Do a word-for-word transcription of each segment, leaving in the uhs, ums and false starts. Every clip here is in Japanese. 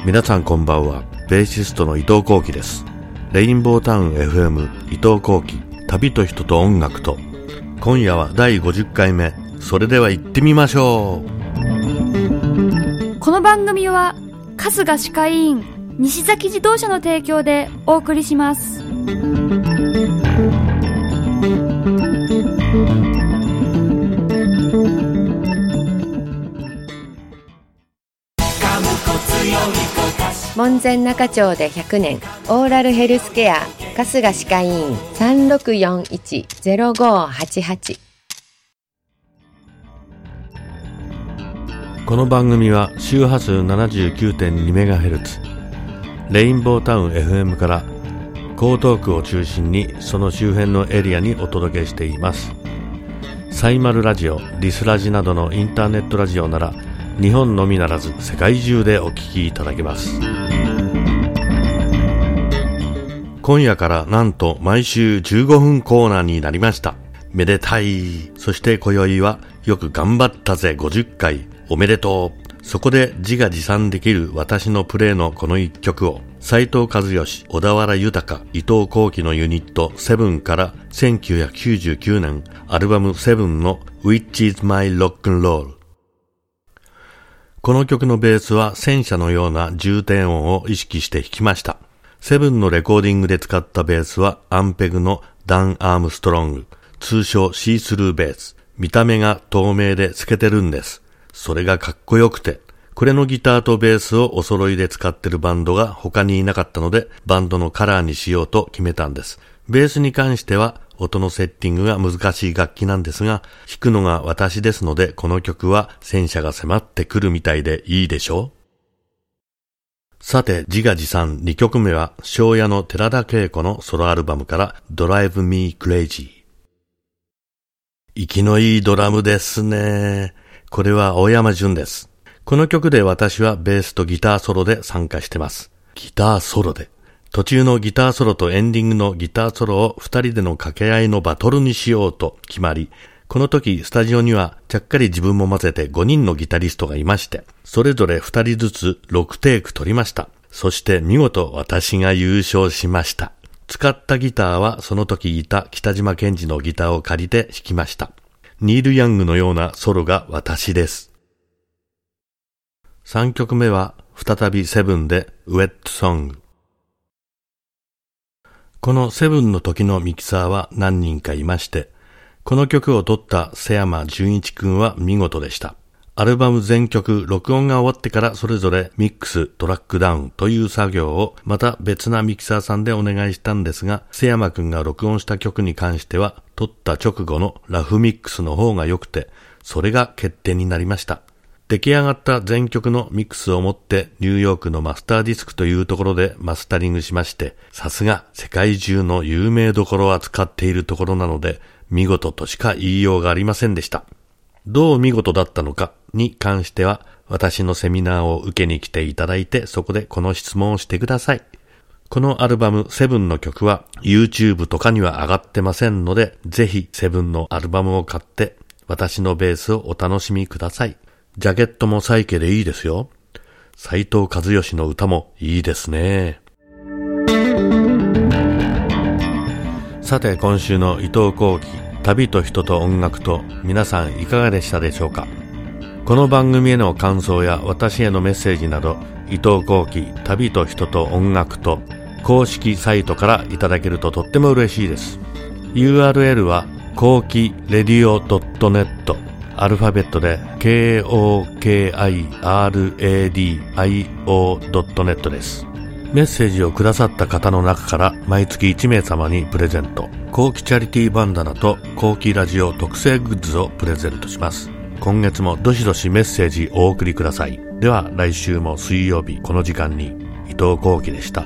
皆さんこんばんは。ベーシストの伊藤幸喜です。レインボータウン エフエム 伊藤幸喜、旅と人と音楽と。今夜はだいごじゅっかいめ。それでは行ってみましょう。 この番組は春日歯科医院西崎自動車の提供でお送りします。 門前仲町でひゃくねん、オーラルヘルスケア春日歯科医院 さんろくよんいち ゼロごはちはち。 この番組は周波数 ななじゅうきゅうてんにメガヘルツ レインボータウン エフエム から江東区を中心にその周辺のエリアにお届けしています。サイマルラジオ、リスラジなどのインターネットラジオなら日本のみならず世界中でお聞きいただけます。今夜からなんと毎週じゅうごふんコーナーになりました。めでたい。そして今宵はよく頑張ったぜごじゅっかいおめでとう。そこで自画自賛できる私のプレイのこの一曲を斉藤和義、小田原豊、伊藤幸喜のユニットセブンからせんきゅうひゃくきゅうじゅうきゅうねんアルバムセブンの Which is My Rock'n'Roll。この曲のベースは戦車のような重低音を意識して弾きました。セブンのレコーディングで使ったベースはアンペグのダン・アームストロング、通称シースルーベース。見た目が透明で透けてるんです。それがかっこよくて、これのギターとベースをお揃いで使ってるバンドが他にいなかったので、バンドのカラーにしようと決めたんです。ベースに関しては音のセッティングが難しい楽器なんですが、弾くのが私ですので、この曲は戦車が迫ってくるみたいでいいでしょう。さて、自画自賛にきょくめは、庄屋の寺田恵子のソロアルバムから Drive Me Crazy。息のいいドラムですね。これは青山純です。この曲で私はベースとギターソロで参加してます。ギターソロで。途中のギターソロとエンディングのギターソロを二人での掛け合いのバトルにしようと決まり、この時スタジオにはちゃっかり自分も混ぜてごにんのギタリストがいまして、それぞれ二人ずつろくテイク取りました。そして見事私が優勝しました。使ったギターはその時いた北島健二のギターを借りて弾きました。ニール・ヤングのようなソロが私です。さんきょくめは再びセブンでウェットソング。このセブンの時のミキサーは何人かいまして、この曲を撮った瀬山純一くんは見事でした。アルバム全曲録音が終わってからそれぞれミックス、トラックダウンという作業をまた別なミキサーさんでお願いしたんですが、瀬山くんが録音した曲に関しては撮った直後のラフミックスの方が良くて、それが決定になりました。出来上がった全曲のミックスを持ってニューヨークのマスターディスクというところでマスタリングしまして、さすが世界中の有名どころを扱っているところなので見事としか言いようがありませんでした。どう見事だったのかに関しては私のセミナーを受けに来ていただいて、そこでこの質問をしてください。このアルバムセブンの曲は YouTube とかには上がってませんので、ぜひセブンのアルバムを買って私のベースをお楽しみください。ジャケットもサイケでいいですよ。斉藤和義の歌もいいですね。さて今週の伊藤幸喜、旅と人と音楽と、皆さんいかがでしたでしょうか。この番組への感想や私へのメッセージなど、伊藤幸喜、旅と人と音楽と公式サイトからいただけるととっても嬉しいです。 ユーアールエル は幸喜レディオ ドットネット、アルファベットで ケーオーケーアイアールエーディーアイオー ドットネットです。メッセージをくださった方の中から毎月いちめいさまにプレゼント、幸喜チャリティーバンダナと幸喜ラジオ特製グッズをプレゼントします。今月もどしどしメッセージお送りください。では来週も水曜日この時間に伊藤幸喜でした。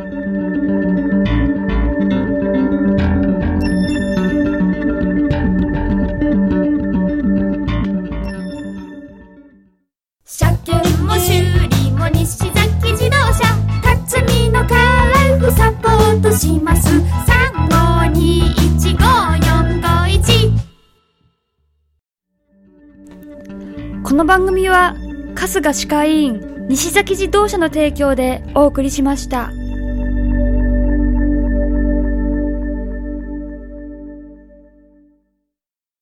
車検も修理も西崎自動車、辰巳のカラフサポートします。さんごにいちごよんごいち。 この番組は春日歯科医院西崎自動車の提供でお送りしました。